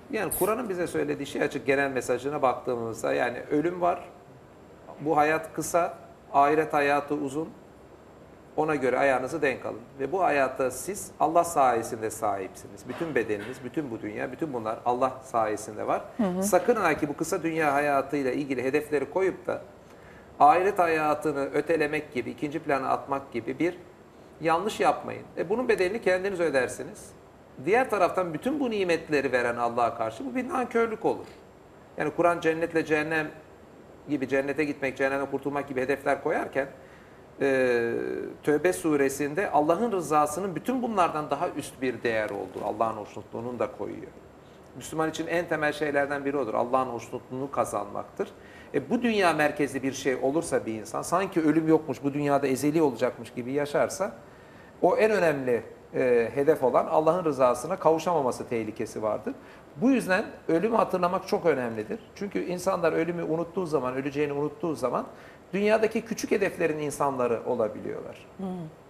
Yani Kur'an'ın bize söylediği şey açık, genel mesajına baktığımızda yani ölüm var, bu hayat kısa, ahiret hayatı uzun. Ona göre ayağınızı denk alın. Ve bu hayatta siz Allah sayesinde sahipsiniz. Bütün bedeniniz, bütün bu dünya, bütün bunlar Allah sayesinde var. Sakın ha ki bu kısa dünya hayatıyla ilgili hedefleri koyup da ahiret hayatını ötelemek gibi, ikinci plana atmak gibi bir yanlış yapmayın. Bunun bedelini kendiniz ödersiniz. Diğer taraftan bütün bu nimetleri veren Allah'a karşı bu bir nankörlük olur. Yani Kur'an cennetle cehennem gibi, cennete gitmek, cehennemden kurtulmak gibi hedefler koyarken Tövbe suresinde Allah'ın rızasının bütün bunlardan daha üst bir değer olduğu, Allah'ın hoşnutluğunu da koyuyor. Müslüman için en temel şeylerden biri odur. Allah'ın hoşnutluğunu kazanmaktır. Bu dünya merkezli bir şey olursa bir insan, sanki ölüm yokmuş, bu dünyada ezeli olacakmış gibi yaşarsa, o en önemli hedef olan Allah'ın rızasına kavuşamaması tehlikesi vardır. Bu yüzden ölümü hatırlamak çok önemlidir. Çünkü insanlar ölümü unuttuğu zaman, öleceğini unuttuğu zaman dünyadaki küçük hedeflerin insanları olabiliyorlar.